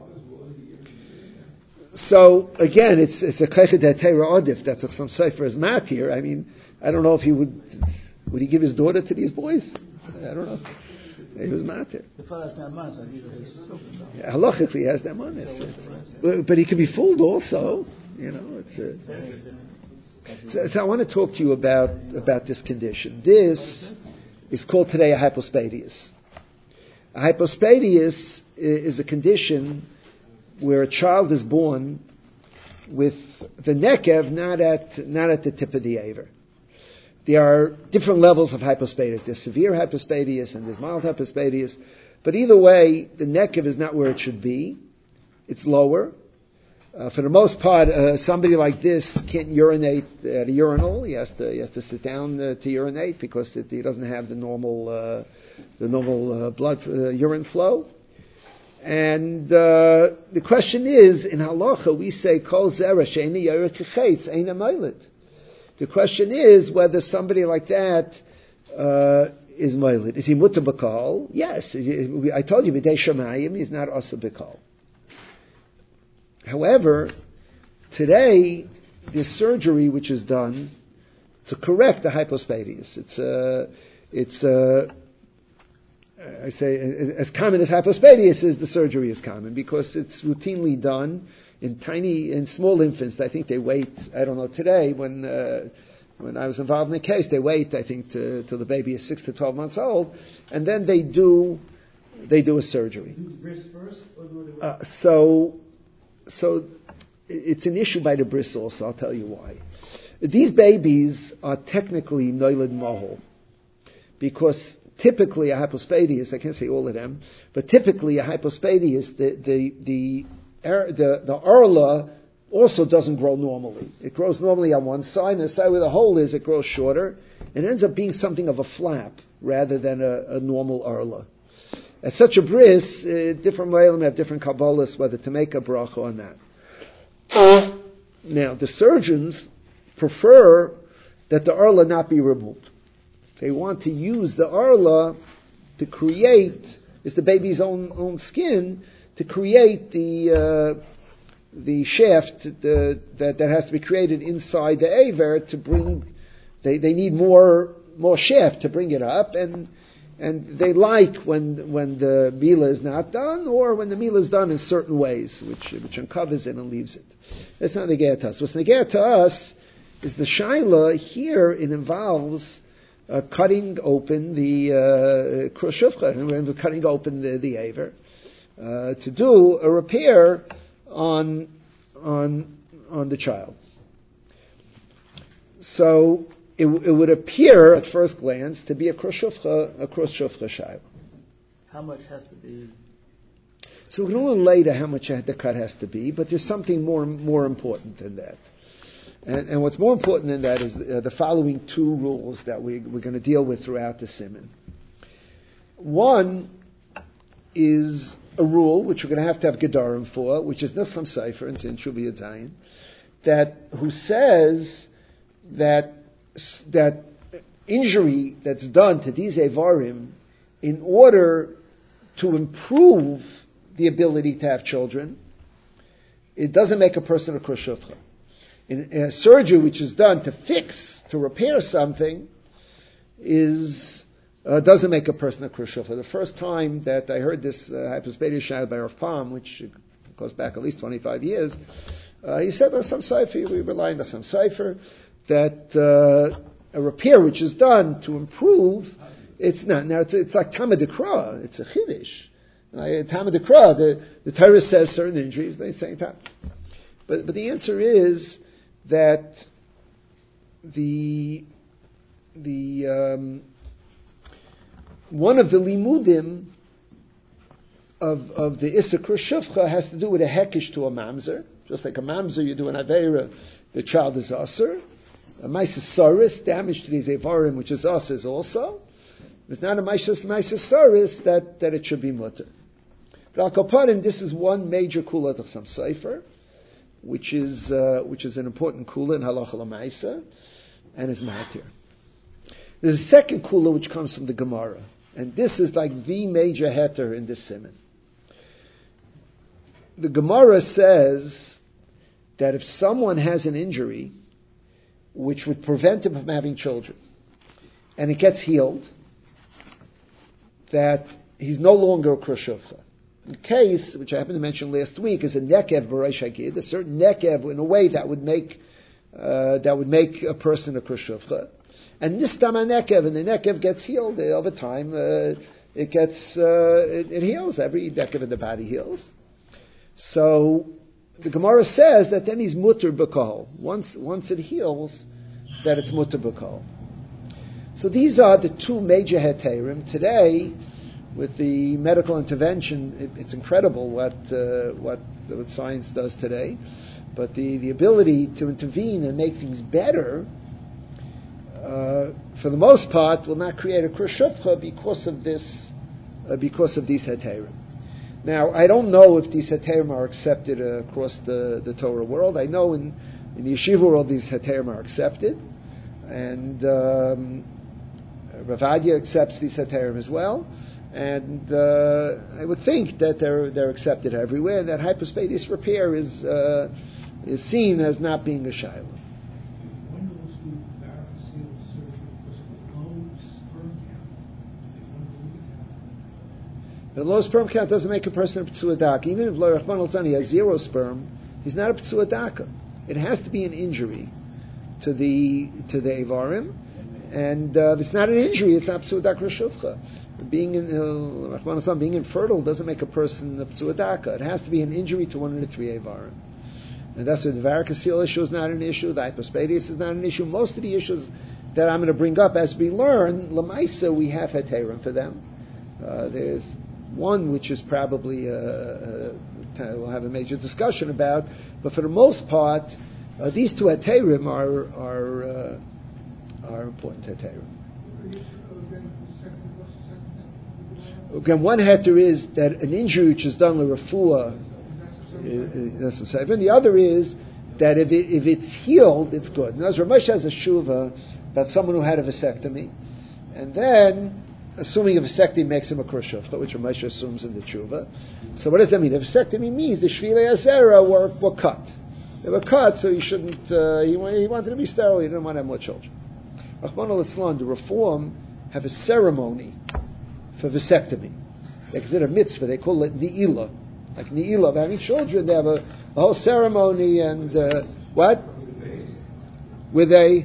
So again, it's it's a Kechet HaTeira Odif that some Sefer is Matir. I mean, I don't know if he would would he give his daughter to these boys. I don't know. He was matir. The father has namanis. I mean, Yeah, halachically he has namanis. But, but he can be fooled also. You know, it's a, so, so I want to talk to you about about this condition. This is called today a hypospadias. A hypospadias is a condition where a child is born with the nekev not at not at the tip of the aver. There are different levels of hypospadias. There's severe hypospadias and there's mild hypospadias. But either way, the nekev is not where it should be. It's lower. Uh, for the most part, uh, somebody like this can't urinate at a urinal. He has to he has to sit down uh, to urinate because it, he doesn't have the normal uh, the normal uh, blood uh, urine flow. And uh, the question is, in halacha, we say kol zera she'eni yoreh kechetz eina moiled. The question is whether somebody like that uh, is moiled. Is he mutar b'kol? Yes. He, I told you, b'dei shamayim, he's not asa b'kol. However, today, there's surgery which is done to correct the hypospadias. It's a, it's a, I say as common as hypospadias is, the surgery is common because it's routinely done in tiny, in small infants. I think they wait, I don't know, today when uh, when I was involved in the case, they wait, I think, to, till the baby is six to twelve months old, and then they do they do a surgery. Do the breast first, or do the uh, so, so it's an issue by the bris also, I'll tell you why. These babies are technically noiled mohol, because typically a hypospadias, I can't say all of them, but typically a hypospadias, the the the the, the orla also doesn't grow normally. It grows normally on one side, and the side where the hole is, it grows shorter. It ends up being something of a flap rather than a, a normal orla. At such a bris, uh, different Moelim have different kabbalas whether to make a bracha or not. Now, the surgeons prefer that the orla not be removed. They want to use the orla to create, it's the baby's own own skin, to create the uh, the shaft the, that that has to be created inside the aver to bring. They they need more more shaft to bring it up, and and they like when when the mila is not done, or when the mila is done in certain ways, which which uncovers it and leaves it. That's not negea to us. What's negea to us is the shaila here. It involves uh, cutting open the uh, krushuvcha, and cutting open the the aver uh, to do a repair on on on the child. So it, it would appear at first glance to be a krushuvcha, a krushuvcha shayla. How much has to be? So we're going to learn later how much the cut has to be, but there's something more more important than that. And, and what's more important than that is uh, the following two rules that we, we're going to deal with throughout the siman. One is a rule which we're going to have to have gedarim for, which is Nusachim Sefer in Shuvah Zayin, that who says that that injury that's done to these evarim in order to improve the ability to have children, it doesn't make a person a krushuvcha. In a surgery which is done to fix, to repair something, is uh, doesn't make a person a krushuvcha. The first time that I heard this hypospadias uh, shayla by Rav Palm, which goes back at least twenty-five years, uh, he said on some cipher, we rely on some cipher, that uh, a repair which is done to improve, it's not. Now it's, it's like Tamid Dekra, it's a chiddush. Like, Tamid Dekra, the the Torah says certain injuries, they say that. But but the answer is that the the um, one of the limudim of of the Issa Krushuvcha has to do with a hekish to a mamzer. Just like a mamzer, you do an aveira, the child is aser. A maisus saris, damage to these evarim, which is aser, is also. It's not a maisus maisus saris that that it should be mutter. But al kapanim, this is one major kula of some sefer, which is uh, which is an important kula in halacha l'maisa, and is matir. There's a second kula which comes from the Gemara, and this is like the major heter in this siman. The Gemara says that if someone has an injury which would prevent him from having children, and it gets healed, that he's no longer a krushuvcha. The case, which I happened to mention last week, is a nekev b'reish hagid, a certain nekev in a way that would make uh, that would make a person a krushuvcha. And this time a nekev, and the nekev gets healed uh, over time. Uh, it gets uh, it, it heals. Every nekev in the body heals. So the Gemara says that then he's mutter b'kol. Once once it heals, that it's mutter b'kol. So these are the two major heterim today. With the medical intervention, it, it's incredible what uh, what what science does today. But the, the ability to intervene and make things better, uh, for the most part, will not create a krushuvcha because of this, uh, because of these heterim. Now, I don't know if these heterim are accepted uh, across the, the Torah world. I know in, in the yeshiva world these heterim are accepted, and um, Rav Adia accepts these heterim as well. And uh, I would think that they're they're accepted everywhere, and that hypospadias repair is uh, is seen as not being a shayla. When do those do varicose surgery because of the low sperm count? They want to look at The low sperm count doesn't make a person a P'tzua Daka. Even if Lo Rachman al Tzani has zero sperm, he's not a P'tzua Daka. It has to be an injury to the to the Evarim. And uh, if it's not an injury, it's not P'tzua Daka Reshuvcha. Being in, uh, Rachman al being infertile doesn't make a person a P'tzua Daka. It has to be an injury to one of the three Evarim. And that's why the varicocele issue is not an issue, the hypospadias is not an issue. Most of the issues that I'm going to bring up as we learn, Lamaisa, we have heterim for them. Uh, there's one which is probably, uh, uh, we'll have a major discussion about, but for the most part, uh, these two heterim are are, uh, are important heterim. Again, one heter is that an injury which is done l'refuah, that's the same. And the other is that if it, if it's healed, it's good. Now, Ramesh has a shuva about someone who had a vasectomy, and then, assuming a vasectomy makes him a krushuvcha, which Ramesh assumes in the shuva. So what does that mean? A vasectomy means the shvilei azera were, were cut. They were cut, so he shouldn't, uh, he, he wanted to be sterile, he didn't want to have more children. Rachmana litzlan, the Reform have a ceremony for vasectomy. They consider a mitzvah, they call it ni'ilah. Like ni'ilah of having children, they have a, a whole ceremony and, uh, what? With a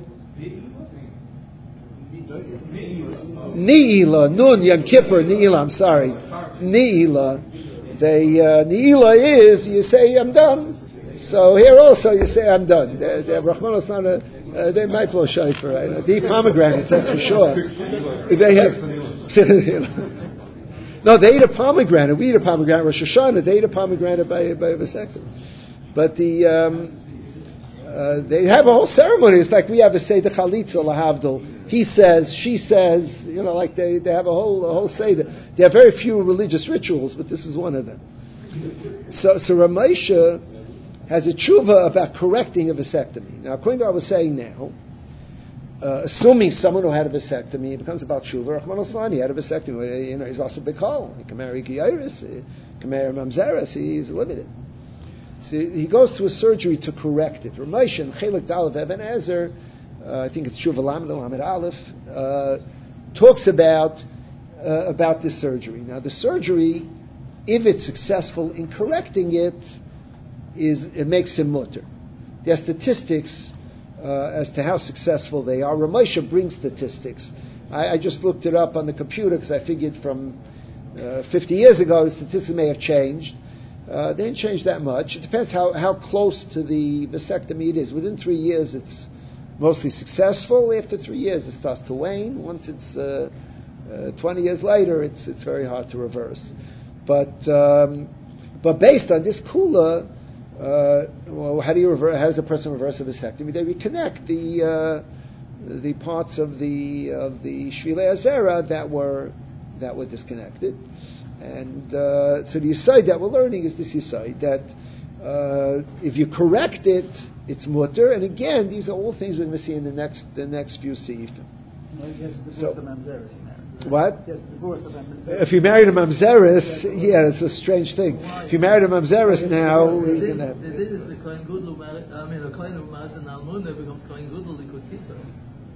ni'ilah, nun, Yom Kippur, ni'ilah, I'm sorry. Ni'ilah. They, uh, ni'ilah is, you say, I'm done. So here also you say, I'm done. They're, they're, Rachmana not a, uh, they might blow shayfer, right? Deep pomegranates, that's for sure. They have... No, they eat a pomegranate. We eat a pomegranate. Rosh Hashanah, they eat a pomegranate by, by a vasectomy. But the, um, uh, they have a whole ceremony. It's like we have a Seder Chalitza Lahavdil. He says, she says, you know, like they, they have a whole, a whole Seder. They have very few religious rituals, but this is one of them. So, so Ramesha has a tshuva about correcting a vasectomy. Now, according to what I was saying now, Uh, assuming someone who had a vasectomy, it becomes about tshuva. Rachmana litzlan, he had a vasectomy. You know, he's also bikol. He can marry Giyaris, he can marry Mamzeres. He's limited. So he goes to a surgery to correct it. Ramesh and Chelik Dal of Eben Ezer, uh, I think it's Tshuva Lamed Lamed Aleph, uh, talks about uh, about this surgery. Now, the surgery, if it's successful in correcting it, is it makes him mutter. There are statistics Uh, as to how successful they are. Ramesha brings statistics. I, I just looked it up on the computer because I figured from uh, fifty years ago the statistics may have changed. Uh, they didn't change that much. It depends how, how close to the vasectomy it is. Within three years it's mostly successful. After three years it starts to wane. Once it's uh, uh, twenty years later, it's it's very hard to reverse. But um, but based on this kula, Uh, well, how do you reverse? How does a person reverse a vasectomy? They reconnect the uh, the parts of the of the shvilei azera that were that were disconnected, and uh, so the yesod that we're learning is this yesod that uh, if you correct it, it's mutter. And again, these are all things we're going to see in the next the next few seifim. Well, he has divorced So, the Mamzeres he married. What? He has divorced the Mamzeres. If you married a Mamzeres, yeah, it's a strange thing. If you married a Mamzeres now, The you're gonna have, this is the Kohen Gudel, I mean, the Kohen who marries an Almuna becomes Kohen Gudel, he could keep her.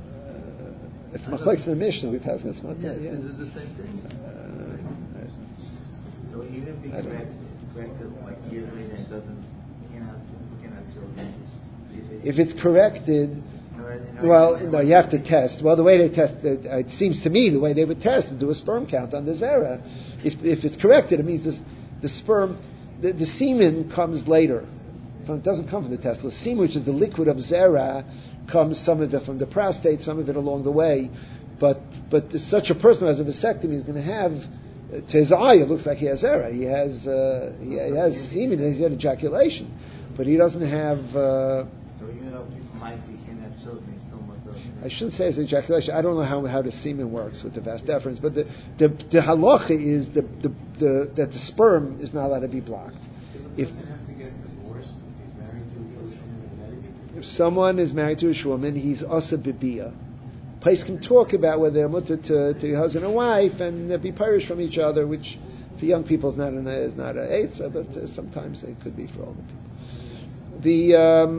uh, it's machlokes in the Mishnah. We pass this one. Yes, Yeah. is it the same thing? Uh, So even if we I don't correct, correct it like years later, it doesn't, we cannot, we cannot children. If it's corrected, No, I- no, well, I- no, you have to test. Well, the way they test, it, it seems to me, the way they would test is do a sperm count on the zera. If if it's corrected, it means this, the sperm, the, the semen comes later. It doesn't come from the test. The semen, which is the liquid of zera, comes some of it from the prostate, some of it along the way. But but such a person who has a vasectomy is going to have, to his eye, it looks like he has zera. He has uh, he, he has semen, he's had ejaculation, but he doesn't have. Uh, So even though people might be can have children, it's still much of I shouldn't say it's ejaculation. I don't know how, how the semen works with the vas deferens, but the the, the halacha is the, the, the that the sperm is not allowed to be blocked. Does the If person have to get divorced if he's married to a Jewish woman and married? if someone is married to a Jewish woman, he's asa bibia. Place can talk about whether they're mutter to, to husband and wife and they'll be parish from each other, which for young people is not an is not an eitzah, but uh, sometimes it could be for older people. The um,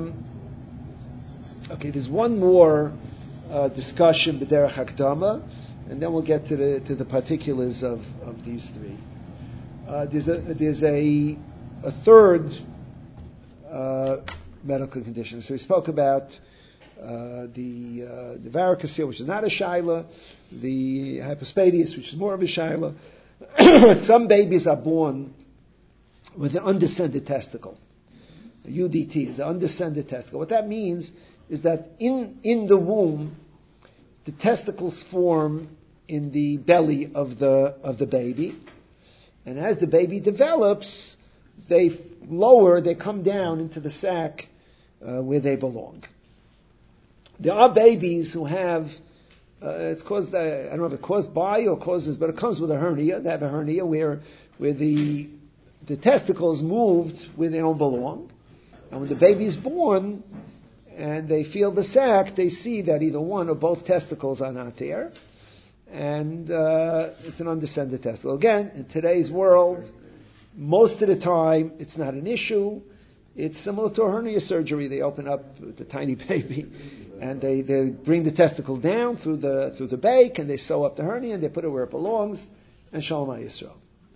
okay, there's one more uh, discussion b'derech hakdama, and then we'll get to the to the particulars of, of these three. uh, there's a there's a a third uh, medical condition. So we spoke about uh, the uh, the varicocele, which is not a shaila, the hypospadias, which is more of a shaila. Some babies are born with an undescended testicle. A U D T is an undescended testicle. What that means is that in in the womb, the testicles form in the belly of the of the baby, and as the baby develops, they lower, they come down into the sac uh, where they belong. There are babies who have uh, it's caused uh, I don't know if it's caused by or causes, but it comes with a hernia. They have a hernia where where the the testicles moved where they don't belong, and when the baby is born and they feel the sac, they see that either one or both testicles are not there, and uh, it's an undescended testicle. Again, in today's world, most of the time, it's not an issue. It's similar to a hernia surgery. They open up the tiny baby, and they, they bring the testicle down through the through the bake, and they sew up the hernia, and they put it where it belongs, and Shalom Yisrael.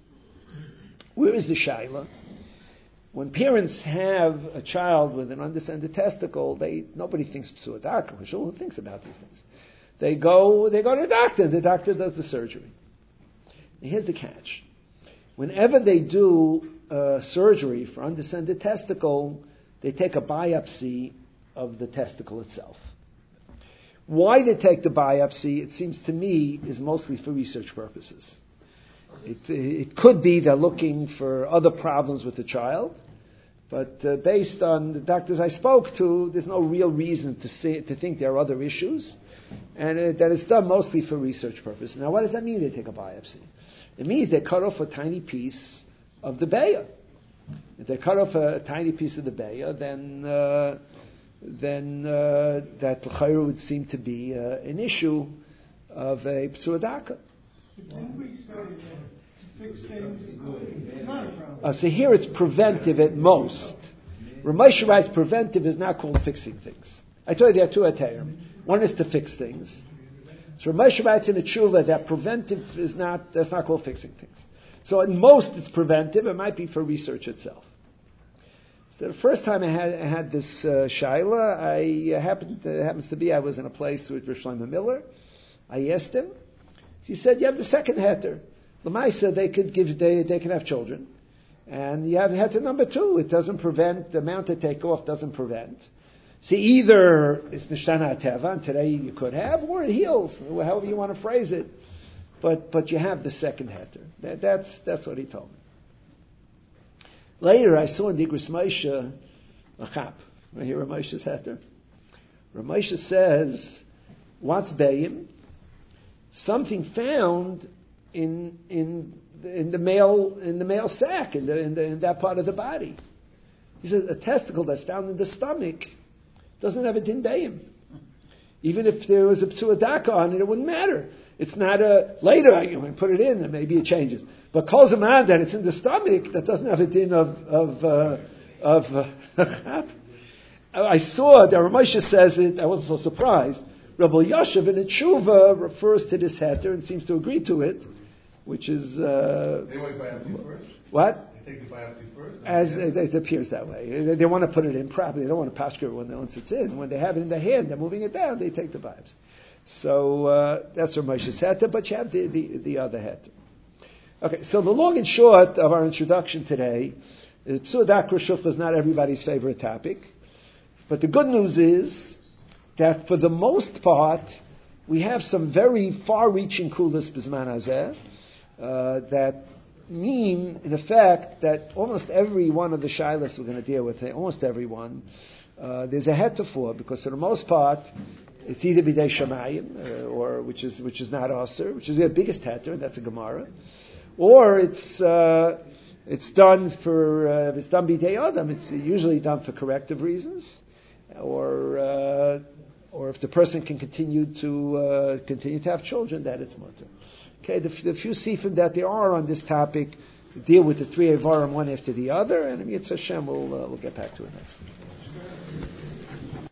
Where is the shaila? When parents have a child with an undescended testicle, they nobody thinks psua daka. Who thinks about these things? They go they go to the doctor. The doctor does the surgery. And here's the catch: whenever they do uh, surgery for undescended testicle, they take a biopsy of the testicle itself. Why they take the biopsy, it seems to me, is mostly for research purposes. It, it could be they're looking for other problems with the child, but uh, based on the doctors I spoke to, there's no real reason to say, to think there are other issues, and uh, that it's done mostly for research purposes. Now, what does that mean, they take a biopsy? It means they cut off a tiny piece of the beya. If they cut off a tiny piece of the beya, then uh, then uh, that l'chayru would seem to be uh, an issue of a psua daka. Didn't we say that to fix things? It's not a problem. Uh, so here it's preventive at most. Ramesha writes preventive is not called fixing things. I told you there are two atayim. One is to fix things. So Ramesha writes in the tshuva that preventive is not, that's not called fixing things. So at most it's preventive. It might be for research itself. So the first time I had, I had this uh, shaila, I uh, happened to, happens to be I was in a place with Rosh Shlomo Miller. I asked him. He said, you have the second heter. L'maisa, they could give, they, they can have children. And you have heter number two. It doesn't prevent, the amount they take off doesn't prevent. See, either it's nishtana teva, and today you could have, or it heals, however you want to phrase it. But but you have the second heter. That, that's that's what he told me. Later, I saw in the Igros Moshe a chap. Right here, Ramoshe's heter. Ramoshe says, what's bayim? Something found in in in the male in the male sac in the, in, the, in that part of the body. He says a testicle that's found in the stomach doesn't have a din bayim. Even if there was a psua daka on it, it wouldn't matter. It's not a later I can put it in and maybe it changes. But kol zaman that it's in the stomach that doesn't have a din of of uh, of. Uh, I saw that Ramoshe says it. I wasn't so surprised. Rabbi Yoshev in the Tshuva refers to this heter and seems to agree to it, which is uh, they want biopsy first. What? They take the biopsy first. As it, it appears that way, they, they want to put it in properly. They don't want to pashker when once it's in. When they have it in their hand, they're moving it down. They take the biopsy. So uh, that's Ramoshe's heter, but you have the the, the other heter. Okay, so the long and short of our introduction today is psua daka shufla is not everybody's favorite topic, but the good news is that for the most part, we have some very far-reaching kulas b'zman hazeh uh, that mean, in effect, that almost every one of the shilas we're going to deal with, almost every one, uh, there's a heter for, because for the most part, it's either b'dei shamayim, uh, or which is which is not aser, which is the biggest heter, and that's a gemara, or it's uh, it's done for uh, it's done b'dei adam. It's usually done for corrective reasons, or uh, or if the person can continue to uh, continue to have children, that it's mutter. Okay, the, the few sifim that there are on this topic deal with the three avarim one after the other, and Yitzhak Hashem will uh, we'll get back to it next.